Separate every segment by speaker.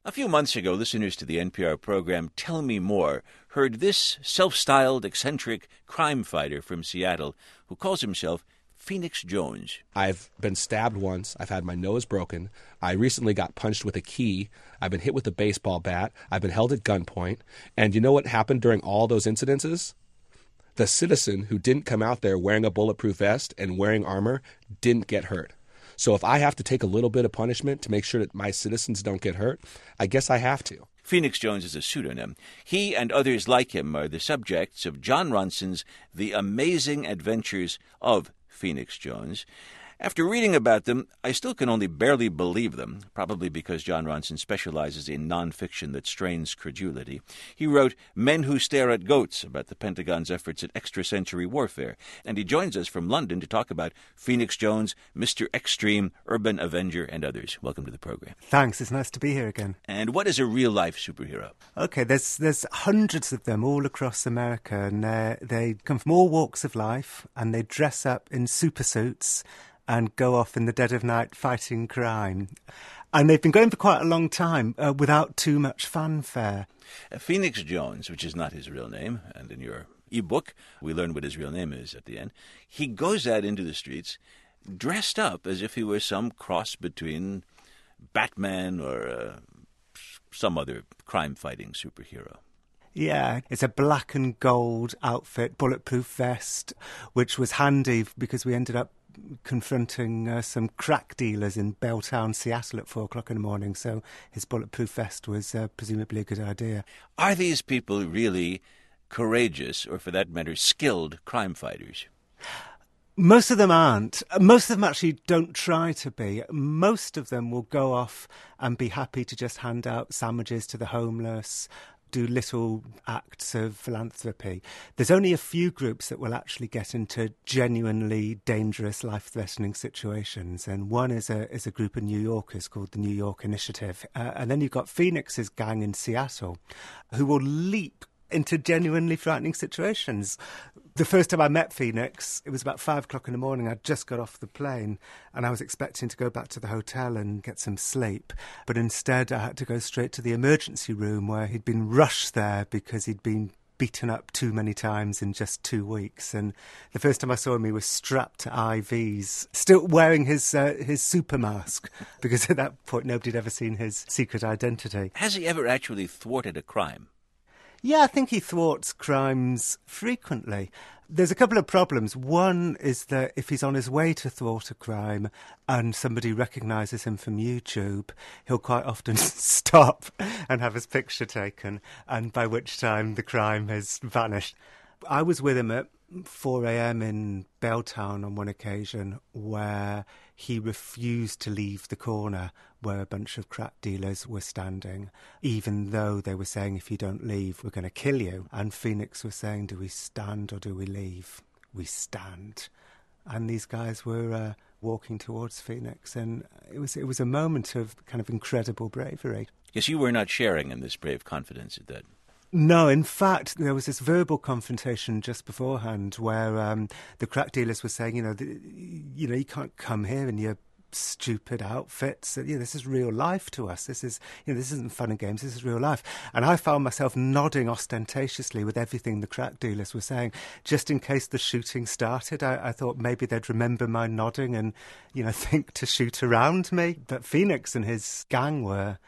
Speaker 1: A few months ago, listeners to the NPR program Tell Me More heard this self-styled, eccentric crime fighter from Seattle who calls himself Phoenix Jones.
Speaker 2: I've been stabbed once. I've had my nose broken. I recently got punched with a key. I've been hit with a baseball bat. I've been held at gunpoint. And you know what happened during all those incidences? The citizen who didn't come out there wearing a bulletproof vest and wearing armor didn't get hurt. So if I have to take a little bit of punishment to make sure that my citizens don't get hurt, I guess I have to.
Speaker 1: Phoenix Jones is a pseudonym. He and others like him are the subjects of Jon Ronson's The Amazing Adventures of Phoenix Jones. After reading about them, I still can only barely believe them, probably because Jon Ronson specializes in nonfiction that strains credulity. He wrote Men Who Stare at Goats about the Pentagon's efforts at extrasensory warfare, and he joins us from London to talk about Phoenix Jones, Mr. Extreme, Urban Avenger, and others. Welcome to the program.
Speaker 3: Thanks, it's nice to be here again.
Speaker 1: And what is a real-life superhero?
Speaker 3: Okay, there's hundreds of them all across America, and they come from all walks of life, and they dress up in supersuits and go off in the dead of night fighting crime. And they've been going for quite a long time without too much fanfare.
Speaker 1: Phoenix Jones, which is not his real name, and in your e-book, we learn what his real name is at the end, he goes out into the streets dressed up as if he were some cross between Batman or some other crime-fighting superhero.
Speaker 3: Yeah, it's a black and gold outfit, bulletproof vest, which was handy because we ended up confronting some crack dealers in Belltown, Seattle at 4 o'clock in the morning, so his bulletproof vest was presumably a good idea.
Speaker 1: Are these people really courageous, or for that matter, skilled crime fighters?
Speaker 3: Most of them aren't. Most of them actually don't try to be. Most of them will go off and be happy to just hand out sandwiches to the homeless, do little acts of philanthropy. There's only a few groups that will actually get into genuinely dangerous, life-threatening situations, and one is a group of New Yorkers called the New York Initiative. And then you've got Phoenix's gang in Seattle, who will leap into genuinely frightening situations. The first time I met Phoenix, it was about 5 o'clock in the morning. I'd just got off the plane and I was expecting to go back to the hotel and get some sleep. But instead I had to go straight to the emergency room where he'd been rushed there because he'd been beaten up too many times in just 2 weeks. And the first time I saw him, he was strapped to IVs, still wearing his super mask, because at that point nobody had ever seen his secret identity.
Speaker 1: Has he ever actually thwarted a crime?
Speaker 3: Yeah, I think he thwarts crimes frequently. There's a couple of problems. One is that if he's on his way to thwart a crime and somebody recognises him from YouTube, he'll quite often stop and have his picture taken, and by which time the crime has vanished. I was with him at 4 a.m. in Belltown on one occasion where he refused to leave the corner where a bunch of crack dealers were standing, even though they were saying, if you don't leave, we're going to kill you. And Phoenix was saying, do we stand or do we leave? We stand. And these guys were walking towards Phoenix, and it was a moment of kind of incredible bravery.
Speaker 1: Yes, you were not sharing in this brave confidence at that.
Speaker 3: No, in fact, there was this verbal confrontation just beforehand where the crack dealers were saying, you can't come here in your stupid outfits. This is real life to us. This isn't fun and games. This is real life. And I found myself nodding ostentatiously with everything the crack dealers were saying, just in case the shooting started. I thought maybe they'd remember my nodding and, think to shoot around me. But Phoenix and his gang were.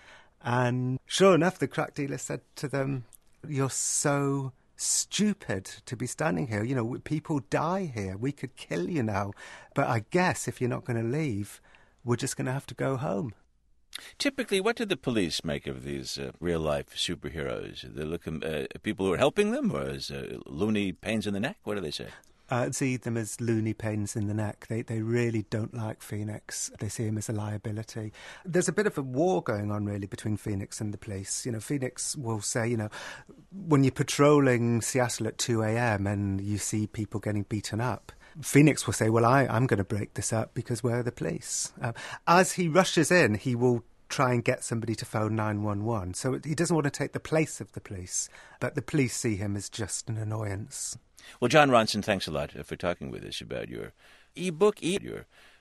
Speaker 3: And sure enough, the crack dealer said to them, "You're so stupid to be standing here. People die here. We could kill you now. But I guess if you're not going to leave, we're just going to have to go home."
Speaker 1: Typically, what do the police make of these real-life superheroes? They look at people who are helping them, or as loony pains in the neck? What do they say?
Speaker 3: See them as loony pains in the neck. They really don't like Phoenix. They see him as a liability. There's a bit of a war going on, really, between Phoenix and the police. Phoenix will say, when you're patrolling Seattle at 2 a.m. and you see people getting beaten up, Phoenix will say, well, I'm going to break this up because we're the police. As he rushes in, he will try and get somebody to phone 911. So he doesn't want to take the place of the police, but the police see him as just an annoyance.
Speaker 1: Well, Jon Ronson, thanks a lot for talking with us about your e-book, your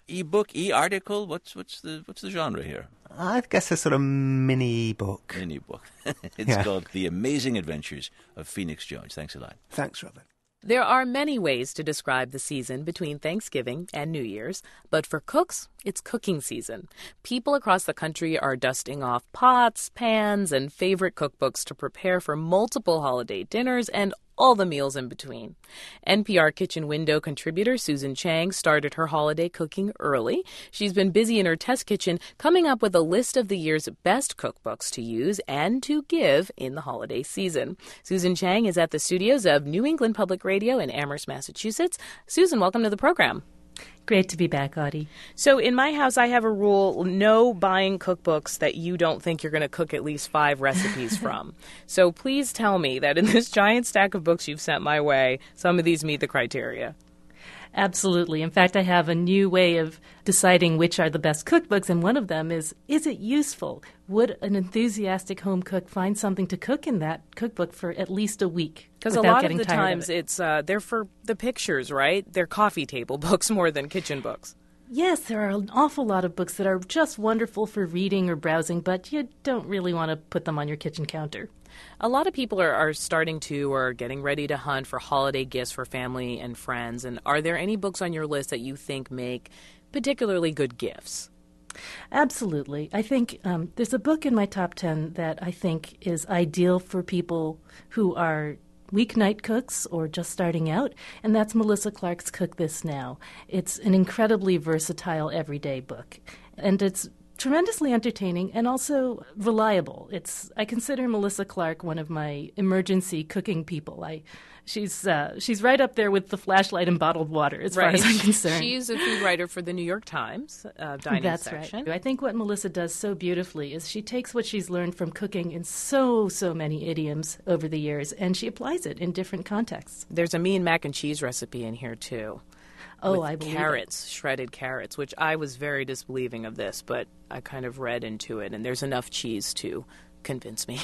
Speaker 1: e-book, e-article? What's the genre here?
Speaker 3: I guess a sort of mini book.
Speaker 1: Mini book. It's called The Amazing Adventures of Phoenix Jones. Thanks a lot.
Speaker 3: Thanks, Robert.
Speaker 4: There are many ways to describe the season between Thanksgiving and New Year's, but for cooks, it's cooking season. People across the country are dusting off pots, pans, and favorite cookbooks to prepare for multiple holiday dinners and all the meals in between. NPR Kitchen Window contributor Susan Chang started her holiday cooking early. She's been busy in her test kitchen coming up with a list of the year's best cookbooks to use and to give in the holiday season. Susan Chang is at the studios of New England Public Radio in Amherst, Massachusetts. Susan, welcome to the program.
Speaker 5: Great to be back, Audie.
Speaker 4: So in my house, I have a rule, no buying cookbooks that you don't think you're going to cook at least 5 recipes from. So please tell me that in this giant stack of books you've sent my way, some of these meet the criteria.
Speaker 5: Absolutely. In fact, I have a new way of deciding which are the best cookbooks, and one of them is it useful? Would an enthusiastic home cook find something to cook in that cookbook for at least a week?
Speaker 4: Because a lot of the times it's they're for the pictures, right? They're coffee table books more than kitchen books.
Speaker 5: Yes, there are an awful lot of books that are just wonderful for reading or browsing, but you don't really want to put them on your kitchen counter.
Speaker 4: A lot of people are starting to or getting ready to hunt for holiday gifts for family and friends. And are there any books on your list that you think make particularly good gifts?
Speaker 5: Absolutely. I think there's a book in my top 10 that I think is ideal for people who are weeknight cooks or just starting out, and that's Melissa Clark's Cook This Now. It's an incredibly versatile everyday book, and it's tremendously entertaining and also reliable. I consider Melissa Clark one of my emergency cooking people. She's right up there with the flashlight and bottled water as far as I'm concerned.
Speaker 4: She's a food writer for the New York Times dining
Speaker 5: That's
Speaker 4: section.
Speaker 5: Right. I think what Melissa does so beautifully is she takes what she's learned from cooking in so many idioms over the years, and she applies it in different contexts.
Speaker 4: There's a mean mac and cheese recipe in here, too.
Speaker 5: Oh,
Speaker 4: with
Speaker 5: I believe
Speaker 4: carrots, shredded carrots, which I was very disbelieving of this, but I kind of read into it, and there's enough cheese to convince me.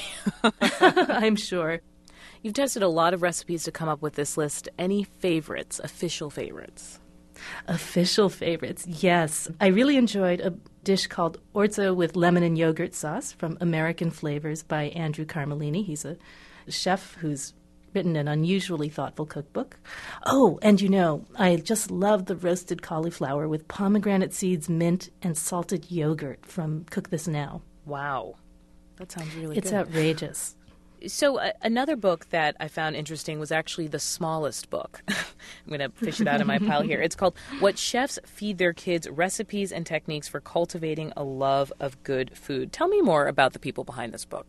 Speaker 5: I'm sure.
Speaker 4: You've tested a lot of recipes to come up with this list. Any favorites, official favorites?
Speaker 5: Official favorites, yes. I really enjoyed a dish called orzo with lemon and yogurt sauce from American Flavors by Andrew Carmelini. He's a chef who's written an unusually thoughtful cookbook. Oh, and I just love the roasted cauliflower with pomegranate seeds, mint, and salted yogurt from Cook This Now.
Speaker 4: Wow. That sounds really
Speaker 5: good. It's outrageous.
Speaker 4: So another book that I found interesting was actually the smallest book. I'm going to fish it out of my pile here. It's called What Chefs Feed Their Kids, Recipes and Techniques for Cultivating a Love of Good Food. Tell me more about the people behind this book.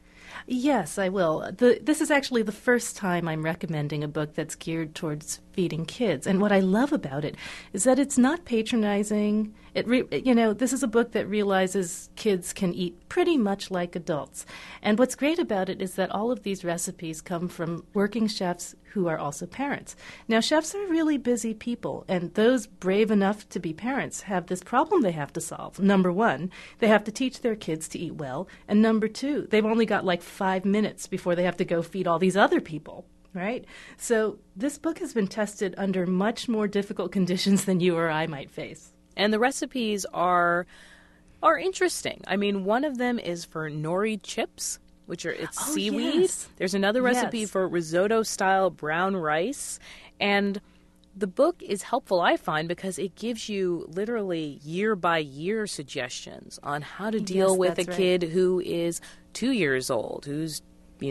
Speaker 5: Yes, I will. This is actually the first time I'm recommending a book that's geared towards feeding kids. And what I love about it is that it's not patronizing. This is a book that realizes kids can eat pretty much like adults. And what's great about it is that all of these recipes come from working chefs who are also parents. Now, chefs are really busy people, and those brave enough to be parents have this problem they have to solve. Number one, they have to teach their kids to eat well. And number two, they've only got like 5 minutes before they have to go feed all these other people. Right? So this book has been tested under much more difficult conditions than you or I might face.
Speaker 4: And the recipes are interesting. I mean, one of them is for nori chips, it's seaweed.
Speaker 5: Yes.
Speaker 4: There's another recipe for risotto-style brown rice. And the book is helpful, I find, because it gives you literally year-by-year suggestions on how to deal with a kid who is 2 years old, who's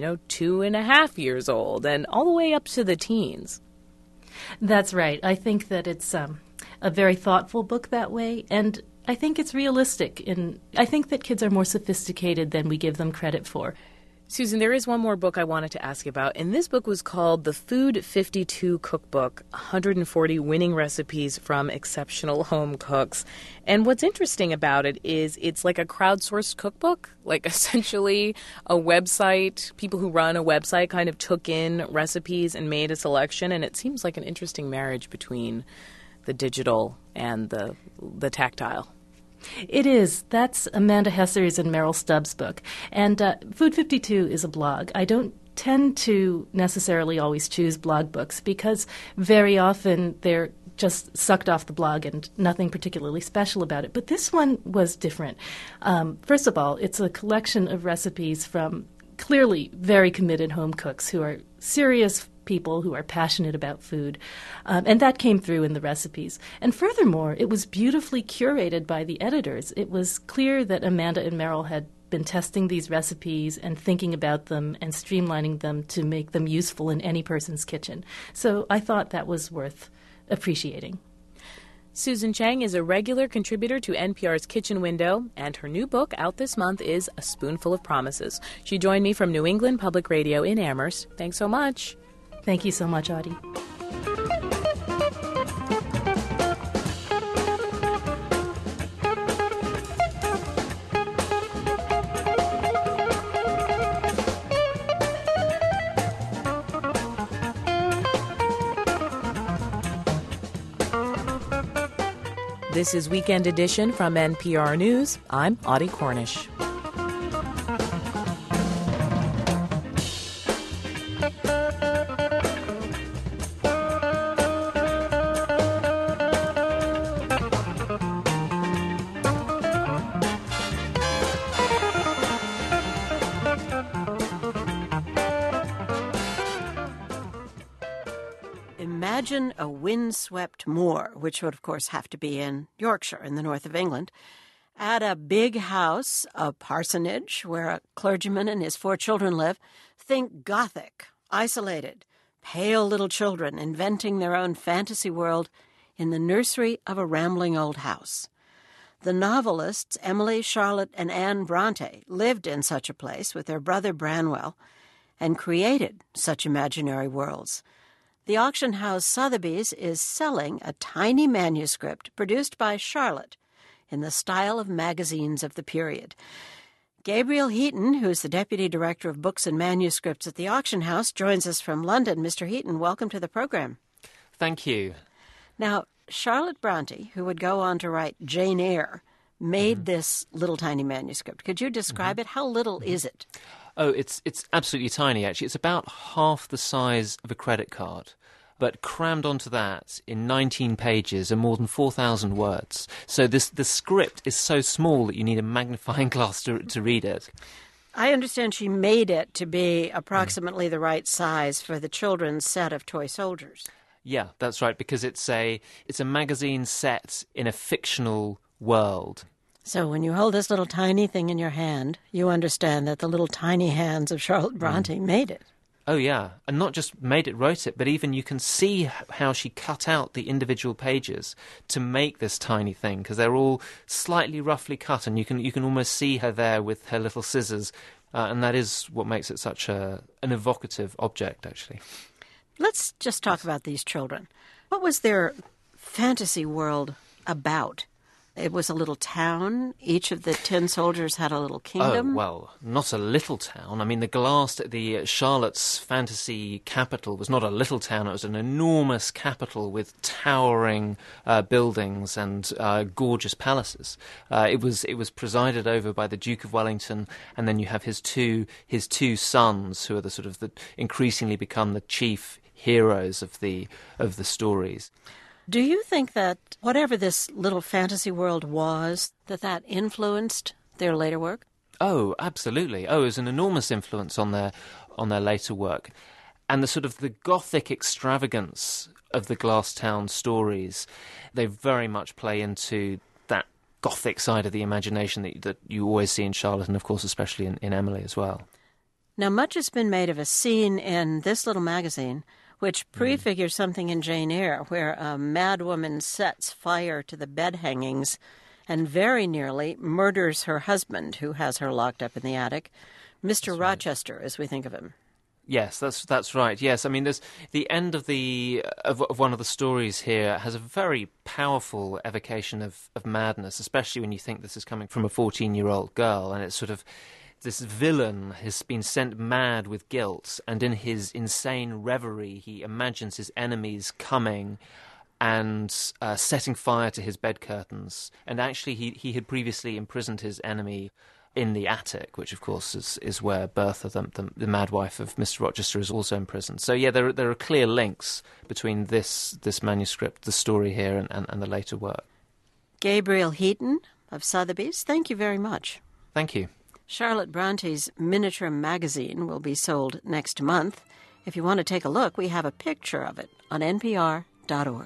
Speaker 4: 2.5 years old, and all the way up to the teens.
Speaker 5: That's right. I think that it's a very thoughtful book that way, and I think it's realistic. I think that kids are more sophisticated than we give them credit for.
Speaker 4: Susan, there is one more book I wanted to ask you about, and this book was called The Food 52 Cookbook, 140 Winning Recipes from Exceptional Home Cooks. And what's interesting about it is it's like a crowdsourced cookbook, like essentially a website. People who run a website kind of took in recipes and made a selection, and it seems like an interesting marriage between the digital and the tactile.
Speaker 5: It is. That's Amanda Hesser's and Meryl Stubbs' book. And Food 52 is a blog. I don't tend to necessarily always choose blog books because very often they're just sucked off the blog and nothing particularly special about it. But this one was different. First of all, it's a collection of recipes from clearly very committed home cooks who are serious people who are passionate about food. And that came through in the recipes. And furthermore, it was beautifully curated by the editors. It was clear that Amanda and Meryl had been testing these recipes and thinking about them and streamlining them to make them useful in any person's kitchen. So I thought that was worth appreciating.
Speaker 4: Susan Chang is a regular contributor to NPR's Kitchen Window, and her new book out this month is A Spoonful of Promises. She joined me from New England Public Radio in Amherst. Thanks so much.
Speaker 5: Thank you so much, Audie.
Speaker 4: This is Weekend Edition from NPR News. I'm Audie Cornish.
Speaker 6: Imagine a windswept moor, which would, of course, have to be in Yorkshire, in the north of England. Add a big house, a parsonage, where a clergyman and his 4 children live. Think Gothic, isolated, pale little children inventing their own fantasy world in the nursery of a rambling old house. The novelists Emily, Charlotte, and Anne Bronte lived in such a place with their brother Branwell and created such imaginary worlds. The auction house Sotheby's is selling a tiny manuscript produced by Charlotte in the style of magazines of the period. Gabriel Heaton, who's the Deputy Director of Books and Manuscripts at the auction house, joins us from London. Mr. Heaton, welcome to the program.
Speaker 7: Thank you.
Speaker 6: Now, Charlotte Bronte, who would go on to write Jane Eyre, made this little tiny manuscript. Could you describe it? How little is it?
Speaker 7: Oh, it's absolutely tiny, actually. It's about half the size of a credit card. But crammed onto that in 19 pages and more than 4,000 words. So the script is so small that you need a magnifying glass to read it.
Speaker 6: I understand she made it to be approximately the right size for the children's set of toy soldiers.
Speaker 7: Yeah, that's right, because it's a magazine set in a fictional world.
Speaker 6: So when you hold this little tiny thing in your hand, you understand that the little tiny hands of Charlotte Bronte made it.
Speaker 7: Oh, yeah. And not just made it, wrote it, but even you can see how she cut out the individual pages to make this tiny thing, because they're all slightly roughly cut, and you can almost see her there with her little scissors, and that is what makes it such an evocative object, actually.
Speaker 6: Let's just talk about these children. What was their fantasy world about? It was a little town. Each of the 10 soldiers had a little kingdom.
Speaker 7: Oh, well, not a little town. I mean, the Charlotte's fantasy capital was not a little town. It was an enormous capital with towering buildings and gorgeous palaces. It was presided over by the Duke of Wellington, and then you have his two sons, who are the increasingly become the chief heroes of the stories.
Speaker 6: Do you think that whatever this little fantasy world was, that influenced their later work?
Speaker 7: Oh, absolutely. Oh, it was an enormous influence on their later work. And the Gothic extravagance of the Glasstown stories, they very much play into that Gothic side of the imagination that you always see in Charlotte, and of course especially in Emily as well.
Speaker 6: Now, much has been made of a scene in this little magazine which prefigures something in Jane Eyre, where a madwoman sets fire to the bed hangings and very nearly murders her husband, who has her locked up in the attic, Mr. Rochester, as we think of him.
Speaker 7: Yes, that's right. Yes, I mean, there's the end of one of the stories here has a very powerful evocation of madness, especially when you think this is coming from a 14-year-old girl, and it's this villain has been sent mad with guilt, and in his insane reverie, he imagines his enemies coming and setting fire to his bed curtains. And actually, he had previously imprisoned his enemy in the attic, which of course is where Bertha, the mad wife of Mr. Rochester, is also imprisoned. So yeah, there are clear links between this manuscript, the story here, and the later work.
Speaker 6: Gabriel Heaton of Sotheby's, thank you very much.
Speaker 7: Thank you.
Speaker 6: Charlotte Bronte's miniature magazine will be sold next month. If you want to take a look, we have a picture of it on npr.org.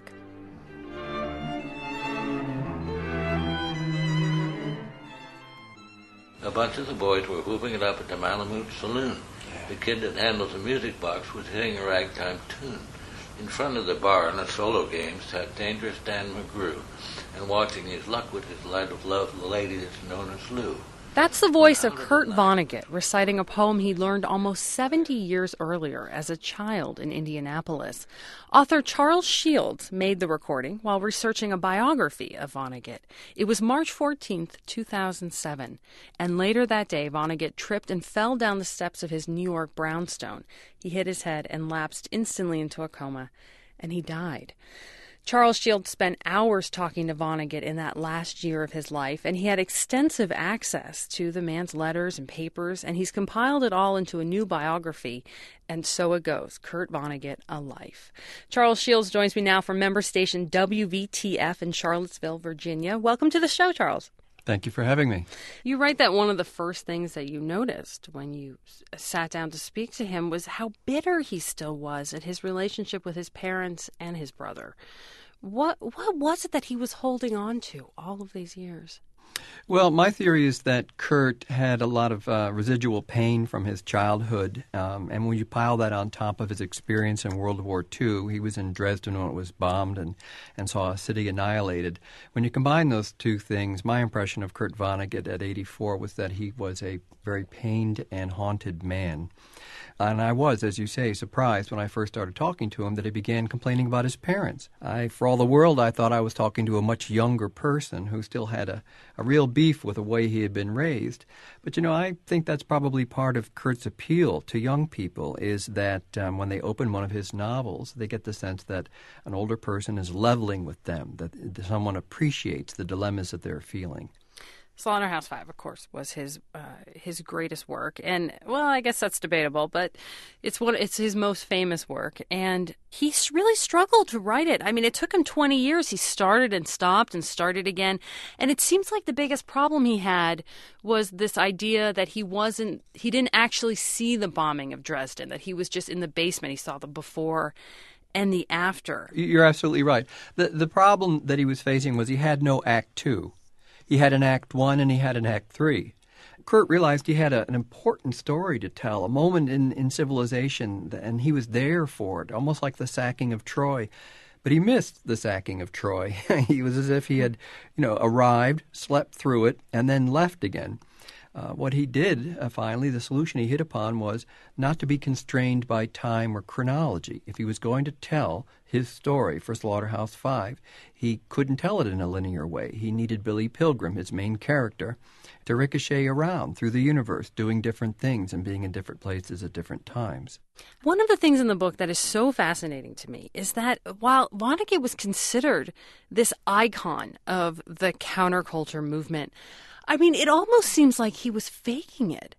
Speaker 8: A bunch of the boys were whooping it up at the Malamute Saloon. The kid that handles the music box was hitting a ragtime tune. In front of the bar in a solo game sat Dangerous Dan McGrew, and watching his luck with his light of love, the lady that's known as Lou.
Speaker 9: That's the voice of Kurt Vonnegut reciting a poem he learned almost 70 years earlier as a child in Indianapolis. Author Charles Shields made the recording while researching a biography of Vonnegut. It was March 14th, 2007, and later that day Vonnegut tripped and fell down the steps of his New York brownstone. He hit his head and lapsed instantly into a coma, and he died. Charles Shields spent hours talking to Vonnegut in that last year of his life, and he had extensive access to the man's letters and papers, and he's compiled it all into a new biography. And so it goes, Kurt Vonnegut, A Life. Charles Shields joins me now from member station WVTF in Charlottesville, Virginia. Welcome to the show, Charles.
Speaker 10: Thank you for having me.
Speaker 9: You write that one of the first things that you noticed when you sat down to speak to him was how bitter he still was at his relationship with his parents and his brother. What was it that he was holding on to all of these years?
Speaker 10: Well, my theory is that Kurt had a lot of residual pain from his childhood, and when you pile that on top of his experience in World War II, he was in Dresden when it was bombed and saw a city annihilated. When you combine those two things, my impression of Kurt Vonnegut at 84 was that he was a very pained and haunted man. And I was, as you say, surprised when I first started talking to him that he began complaining about his parents. For all the world, I thought I was talking to a much younger person who still had a real beef with the way he had been raised. But, I think that's probably part of Kurt's appeal to young people is that when they open one of his novels, they get the sense that an older person is leveling with them, that someone appreciates the dilemmas that they're feeling.
Speaker 9: Slaughterhouse-Five, of course, was his greatest work, and I guess that's debatable, but it's his most famous work, and he really struggled to write it. I mean, it took him 20 years. He started and stopped and started again, and it seems like the biggest problem he had was this idea that he didn't actually see the bombing of Dresden, that he was just in the basement. He saw the before and the after.
Speaker 10: You're absolutely right. The problem that he was facing was he had no Act Two. He had an Act 1 and he had an Act 3. Kurt realized he had an important story to tell, a moment in civilization, and he was there for it, almost like the sacking of Troy. But he missed the sacking of Troy. He was as if he had, arrived, slept through it, and then left again. What he did, finally, the solution he hit upon was not to be constrained by time or chronology. If he was going to tell his story for Slaughterhouse-Five, he couldn't tell it in a linear way. He needed Billy Pilgrim, his main character, to ricochet around through the universe, doing different things and being in different places at different times.
Speaker 9: One of the things in the book that is so fascinating to me is that while Vonnegut was considered this icon of the counterculture movement, I mean, it almost seems like he was faking it.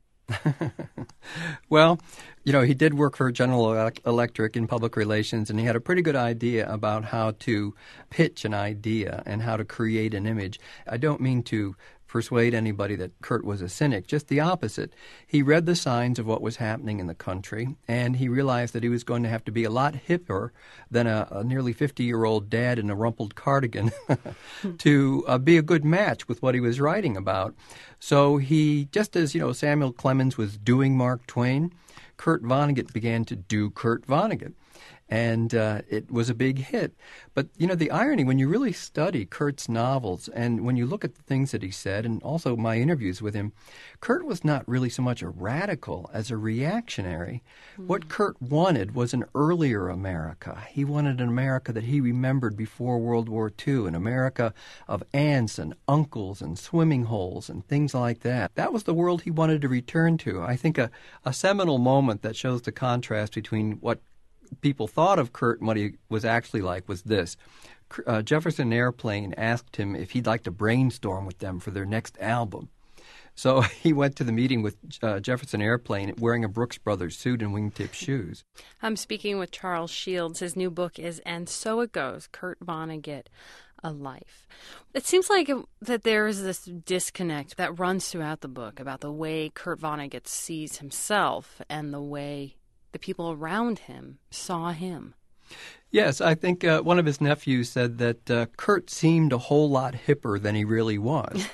Speaker 10: Well, he did work for General Electric in public relations, and he had a pretty good idea about how to pitch an idea and how to create an image. I don't mean to persuade anybody that Kurt was a cynic, just the opposite. He read the signs of what was happening in the country, and he realized that he was going to have to be a lot hipper than a nearly 50-year-old dad in a rumpled cardigan to be a good match with what he was writing about. So he, just as, Samuel Clemens was doing Mark Twain, Kurt Vonnegut began to do Kurt Vonnegut. And it was a big hit. But, the irony, when you really study Kurt's novels and when you look at the things that he said and also my interviews with him, Kurt was not really so much a radical as a reactionary. What Kurt wanted was an earlier America. He wanted an America that he remembered before World War II, an America of aunts and uncles and swimming holes and things like that. That was the world he wanted to return to. I think a seminal moment that shows the contrast between what people thought of Kurt and what he was actually like was this. Jefferson Airplane asked him if he'd like to brainstorm with them for their next album. So he went to the meeting with Jefferson Airplane wearing a Brooks Brothers suit and wingtip shoes.
Speaker 9: I'm speaking with Charles Shields. His new book is And So It Goes, Kurt Vonnegut, A Life. It seems like that there is this disconnect that runs throughout the book about the way Kurt Vonnegut sees himself and the way the people around him saw him.
Speaker 10: Yes, I think one of his nephews said that Kurt seemed a whole lot hipper than he really was.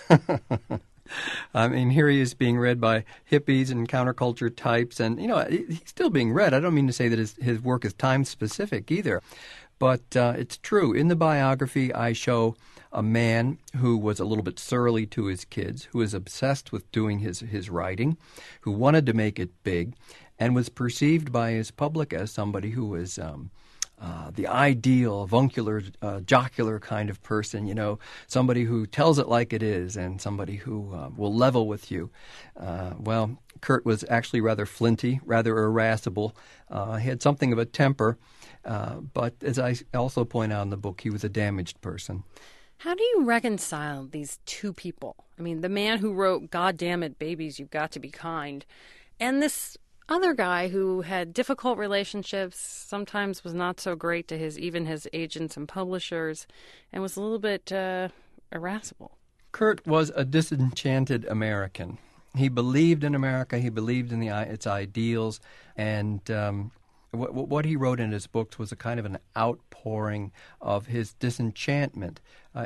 Speaker 10: I mean, here he is being read by hippies and counterculture types, and, he's still being read. I don't mean to say that his work is time-specific either, but it's true. In the biography, I show a man who was a little bit surly to his kids, who was obsessed with doing his writing, who wanted to make it big, and was perceived by his public as somebody who was the ideal, avuncular, jocular kind of person, somebody who tells it like it is and somebody who will level with you. Well, Kurt was actually rather flinty, rather irascible. He had something of a temper, but as I also point out in the book, he was a damaged person.
Speaker 9: How do you reconcile these two people? I mean, the man who wrote, "God damn it, babies, you've got to be kind," and this other guy who had difficult relationships, sometimes was not so great to his agents and publishers, and was a little bit irascible.
Speaker 10: Kurt was a disenchanted American. He believed in America. He believed in its ideals, and what he wrote in his books was a kind of an outpouring of his disenchantment.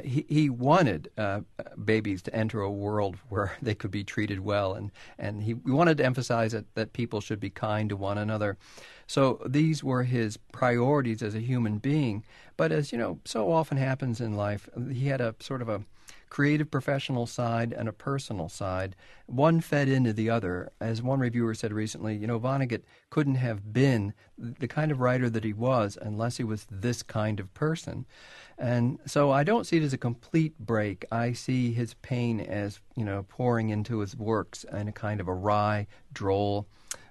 Speaker 10: He wanted babies to enter a world where they could be treated well, and he wanted to emphasize that people should be kind to one another. So these were his priorities as a human being. But as so often happens in life, he had a sort of a creative professional side and a personal side. One fed into the other. As one reviewer said recently, Vonnegut couldn't have been the kind of writer that he was unless he was this kind of person. And so I don't see it as a complete break. I see his pain as, pouring into his works in a kind of a wry, droll,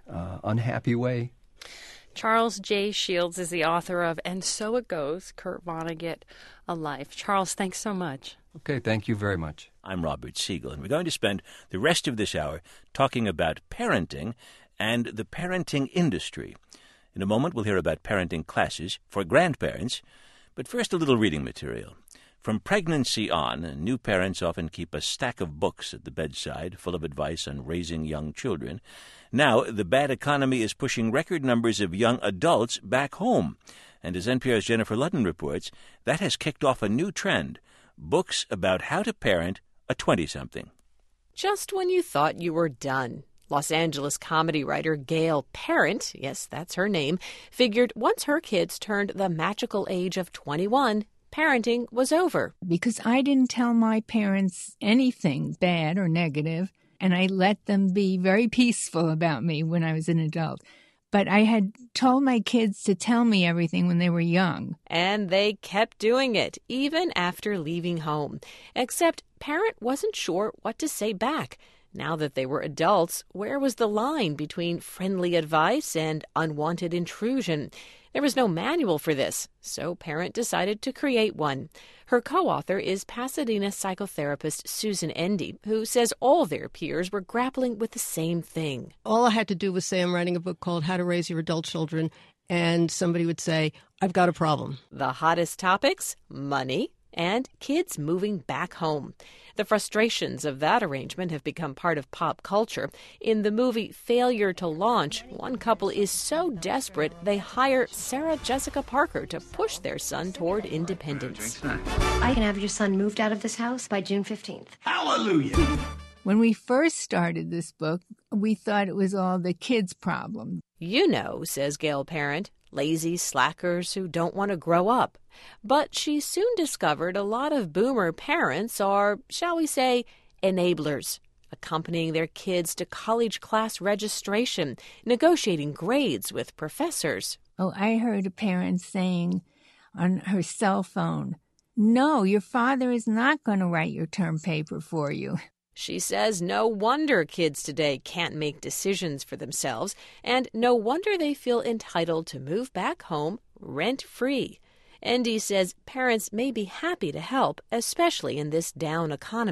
Speaker 10: unhappy way.
Speaker 9: Charles J. Shields is the author of And So It Goes, Kurt Vonnegut, A Life. Charles, thanks so much.
Speaker 10: Okay, thank you very much.
Speaker 1: I'm Robert Siegel, and we're going to spend the rest of this hour talking about parenting and the parenting industry. In a moment, we'll hear about parenting classes for grandparents, but first a little reading material. From pregnancy on, new parents often keep a stack of books at the bedside full of advice on raising young children. Now, the bad economy is pushing record numbers of young adults back home. And as NPR's Jennifer Ludden reports, that has kicked off a new trend: books about how to parent a 20-something.
Speaker 11: Just when you thought you were done, Los Angeles comedy writer Gail Parent, yes, that's her name, figured once her kids turned the magical age of 21, parenting was over.
Speaker 12: Because I didn't tell my parents anything bad or negative, and I let them be very peaceful about me when I was an adult. But I had told my kids to tell me everything when they were young.
Speaker 11: And they kept doing it, even after leaving home. Except Parent wasn't sure what to say back. Now that they were adults, where was the line between friendly advice and unwanted intrusion? There was no manual for this, so Parent decided to create one. Her co-author is Pasadena psychotherapist Susan Endy, who says all their peers were grappling with the same thing.
Speaker 13: All I had to do was say, I'm writing a book called How to Raise Your Adult Children, and somebody would say, I've got a problem.
Speaker 11: The hottest topics? Money and kids moving back home. The frustrations of that arrangement have become part of pop culture. In the movie Failure to Launch, one couple is so desperate they hire Sarah Jessica Parker to push their son toward independence.
Speaker 14: I can have your son moved out of this house by June 15th.
Speaker 12: Hallelujah! When we first started this book, we thought it was all the kids' problem.
Speaker 11: You know, says Gail Parent, lazy slackers who don't want to grow up. But she soon discovered a lot of boomer parents are, shall we say, enablers, accompanying their kids to college class registration, negotiating grades with professors.
Speaker 12: Oh, I heard a parent saying on her cell phone, "No, your father is not going to write your term paper for you."
Speaker 11: She says no wonder kids today can't make decisions for themselves, and no wonder they feel entitled to move back home rent-free. Endy says parents may be happy to help, especially in this down economy.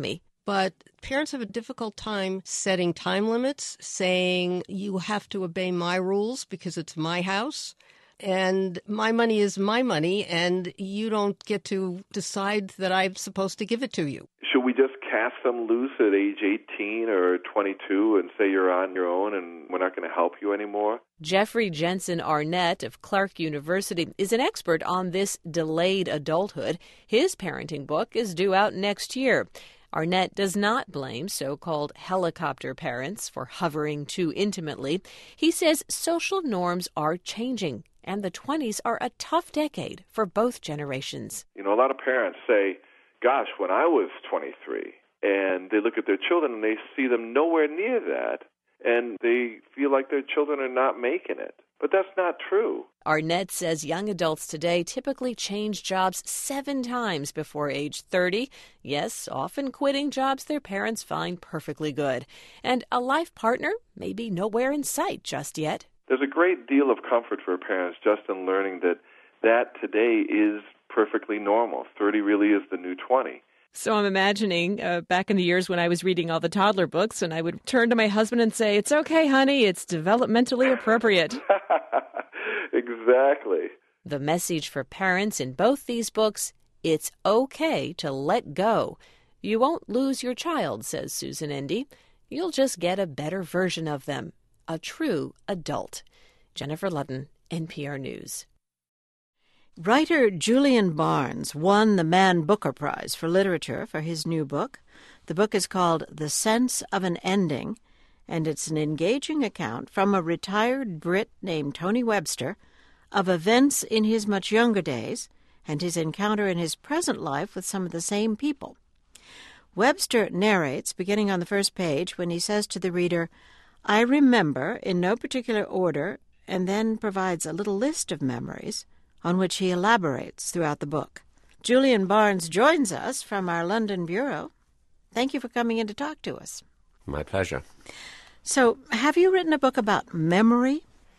Speaker 13: but parents have a difficult time setting time limits, saying you have to obey my rules because it's my house. And my money is my money, and you don't get to decide that I'm supposed to give it to you.
Speaker 15: Should we just cast them loose at age 18 or 22 and say you're on your own and we're not going to help you anymore?
Speaker 11: Jeffrey Jensen Arnett of Clark University is an expert on this delayed adulthood. His parenting book is due out next year. Arnett does not blame so-called helicopter parents for hovering too intimately. He says social norms are changing, and the 20s are a tough decade for both generations.
Speaker 15: You know, a lot of parents say, gosh, when I was 23, and they look at their children and they see them nowhere near that, and they feel like their children are not making it. But that's not true.
Speaker 11: Arnett says young adults today typically change jobs 7 times before age 30. Yes, often quitting jobs their parents find perfectly good. And a life partner may be nowhere in sight just yet.
Speaker 15: There's a great deal of comfort for parents just in learning that today is perfectly normal. 30 really is the new 20.
Speaker 11: So I'm imagining back in the years when I was reading all the toddler books, and I would turn to my husband and say, "It's okay, honey, it's developmentally appropriate."
Speaker 15: Exactly.
Speaker 11: The message for parents in both these books, it's okay to let go. You won't lose your child, says Susan Endy. You'll just get a better version of them, a true adult. Jennifer Ludden, NPR News.
Speaker 6: Writer Julian Barnes won the Man Booker Prize for Literature for his new book. The book is called The Sense of an Ending, and it's an engaging account from a retired Brit named Tony Webster of events in his much younger days and his encounter in his present life with some of the same people. Webster narrates, beginning on the first page, when he says to the reader, "I remember, in no particular order," and then provides a little list of memories on which he elaborates throughout the book. Julian Barnes joins us from our London bureau. Thank you for coming in to talk to us.
Speaker 16: My pleasure.
Speaker 6: So, have you written a book about memory?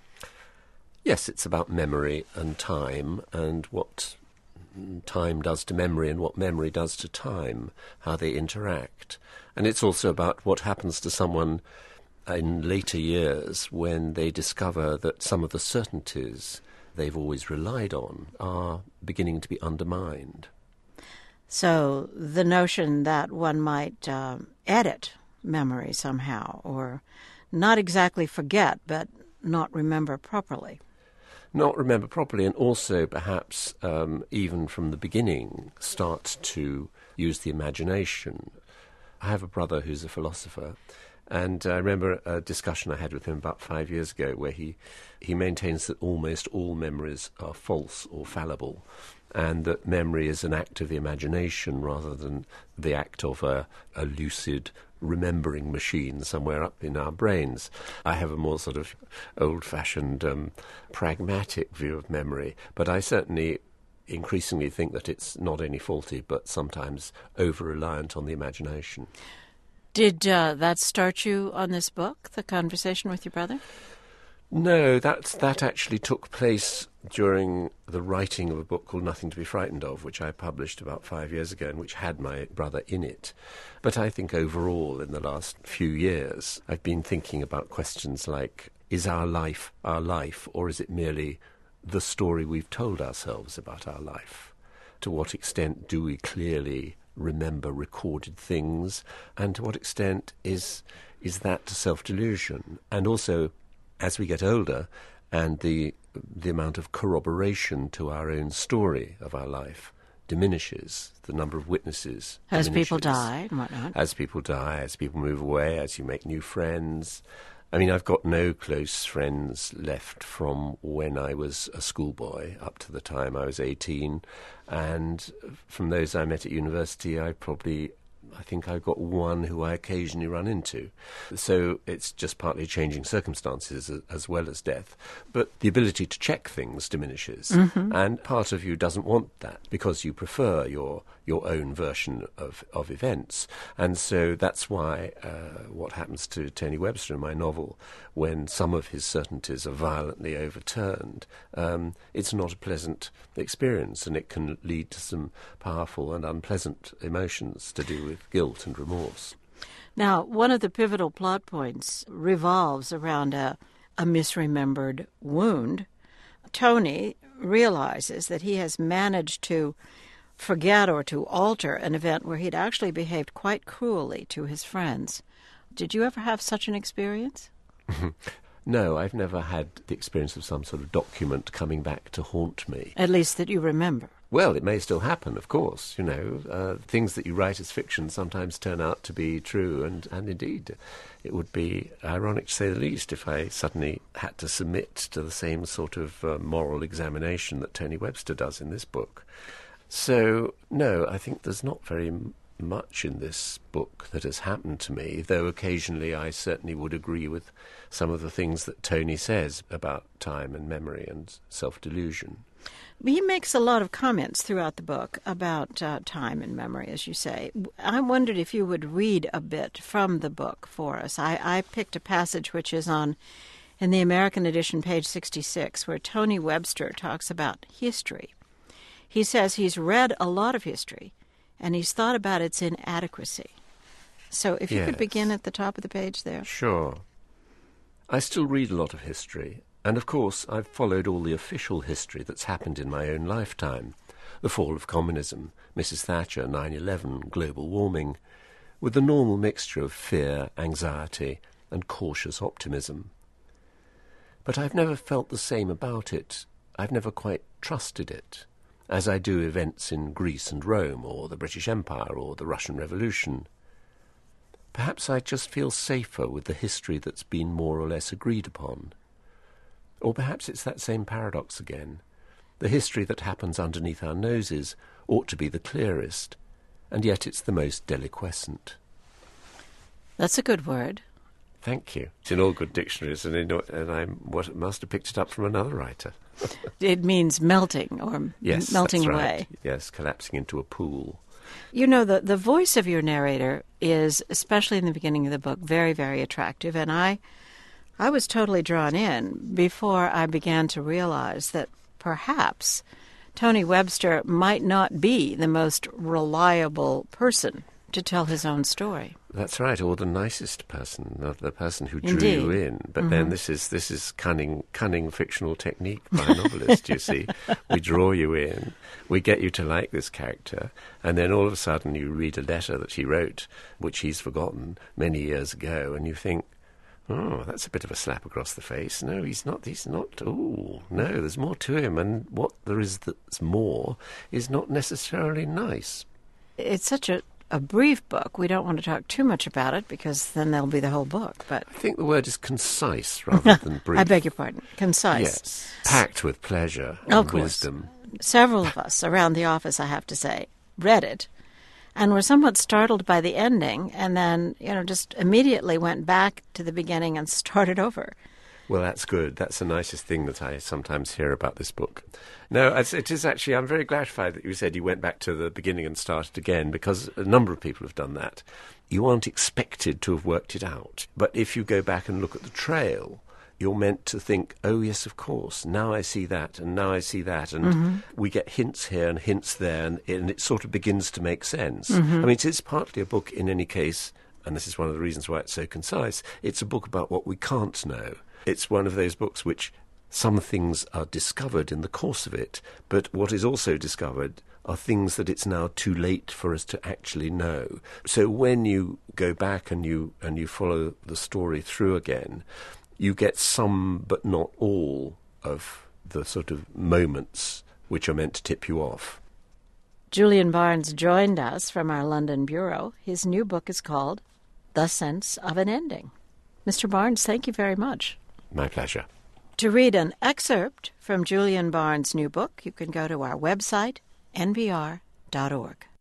Speaker 16: Yes, it's about memory and time and what time does to memory and what memory does to time, how they interact. And it's also about what happens to someone in later years when they discover that some of the certainties they've always relied on are beginning to be undermined.
Speaker 6: So the notion that one might edit memory somehow, or not exactly forget, but not remember properly.
Speaker 16: Not remember properly, and also perhaps even from the beginning start to use the imagination. I have a brother who's a philosopher, and I remember a discussion I had with him about 5 years ago where he maintains that almost all memories are false or fallible, and that memory is an act of the imagination rather than the act of a lucid remembering machine somewhere up in our brains. I have a more sort of old-fashioned, pragmatic view of memory, but I certainly increasingly think that it's not only faulty but sometimes over-reliant on the imagination.
Speaker 6: Did that start you on this book, the conversation with your brother?
Speaker 16: No, that actually took place during the writing of a book called Nothing to be Frightened of, which I published about 5 years ago and which had my brother in it. But I think overall, in the last few years, I've been thinking about questions like, is our life, or is it merely the story we've told ourselves about our life? To what extent do we clearly remember recorded things, and to what extent is that self-delusion? And also, as we get older and the amount of corroboration to our own story of our life diminishes, the number of witnesses
Speaker 6: as
Speaker 16: diminishes.
Speaker 6: People die and whatnot.
Speaker 16: As people die, as people move away, as you make new friends. I mean, I've got no close friends left from when I was a schoolboy up to the time I was 18. And from those I met at university, I think I've got one who I occasionally run into. So it's just partly changing circumstances as well as death. But the ability to check things diminishes. Mm-hmm. And part of you doesn't want that because you prefer your your own version of events. And so that's why what happens to Tony Webster in my novel, when some of his certainties are violently overturned, it's not a pleasant experience, and it can lead to some powerful and unpleasant emotions to do with guilt and remorse.
Speaker 6: Now, one of the pivotal plot points revolves around a misremembered wound. Tony realizes that he has managed to forget or to alter an event where he'd actually behaved quite cruelly to his friends. Did you ever have such an experience?
Speaker 16: No, I've never had the experience of some sort of document coming back to haunt me.
Speaker 6: At least that you remember.
Speaker 16: Well, it may still happen, of course. You know, things that you write as fiction sometimes turn out to be true, and indeed, it would be ironic to say the least if I suddenly had to submit to the same sort of moral examination that Tony Webster does in this book. So, no, I think there's not very much in this book that has happened to me, though occasionally I certainly would agree with some of the things that Tony says about time and memory and self-delusion.
Speaker 6: He makes a lot of comments throughout the book about time and memory, as you say. I wondered if you would read a bit from the book for us. I picked a passage which is in the American edition, page 66, where Tony Webster talks about history. He says he's read a lot of history, and he's thought about its inadequacy. So if you could begin at the top of the page there.
Speaker 16: Sure. I still read a lot of history, and of course I've followed all the official history that's happened in my own lifetime. The fall of communism, Mrs. Thatcher, 9/11, global warming, with the normal mixture of fear, anxiety, and cautious optimism. But I've never felt the same about it. I've never quite trusted it, as I do events in Greece and Rome, or the British Empire, or the Russian Revolution. Perhaps I just feel safer with the history that's been more or less agreed upon. Or perhaps it's that same paradox again. The history that happens underneath our noses ought to be the clearest, and yet it's the most deliquescent.
Speaker 6: That's a good word.
Speaker 16: Thank you. It's in all good dictionaries, and I must have picked it up from another writer.
Speaker 6: It means melting, or
Speaker 16: yes,
Speaker 6: melting
Speaker 16: that's
Speaker 6: away.
Speaker 16: Right. Yes, collapsing into a pool.
Speaker 6: You know, the voice of your narrator is, especially in the beginning of the book, very, very attractive, and I was totally drawn in before I began to realize that perhaps Tony Webster might not be the most reliable person to tell his own story.
Speaker 16: That's right, or the nicest person, the person who drew
Speaker 6: Indeed.
Speaker 16: you in. But then this is cunning fictional technique by a novelist, you see. We draw you in, we get you to like this character, and then all of a sudden you read a letter that he wrote, which he's forgotten many years ago, and you think, oh, that's a bit of a slap across the face. No, he's not, oh, no, there's more to him, and what there is that's more is not necessarily nice.
Speaker 6: It's such a brief book. We don't want to talk too much about it because then there'll be the whole book. But
Speaker 16: I think the word is concise rather than brief.
Speaker 6: I beg your pardon. Concise.
Speaker 16: Yes. Packed with pleasure and wisdom.
Speaker 6: Several of us around the office, I have to say, read it and were somewhat startled by the ending, and then, just immediately went back to the beginning and started over.
Speaker 16: Well, that's good. That's the nicest thing that I sometimes hear about this book. No, it is actually, I'm very gratified that you said you went back to the beginning and started again, because a number of people have done that. You aren't expected to have worked it out. But if you go back and look at the trail, you're meant to think, oh, yes, of course, now I see that, and now I see that. And we get hints here and hints there, and it sort of begins to make sense. I mean, it is partly a book in any case, and this is one of the reasons why it's so concise. It's a book about what we can't know. It's one of those books which some things are discovered in the course of it, but what is also discovered are things that it's now too late for us to actually know. So when you go back and you follow the story through again, you get some but not all of the sort of moments which are meant to tip you off.
Speaker 6: Julian Barnes joined us from our London bureau. His new book is called The Sense of an Ending. Mr. Barnes, thank you very much.
Speaker 16: My pleasure.
Speaker 6: To read an excerpt from Julian Barnes' new book, you can go to our website, npr.org.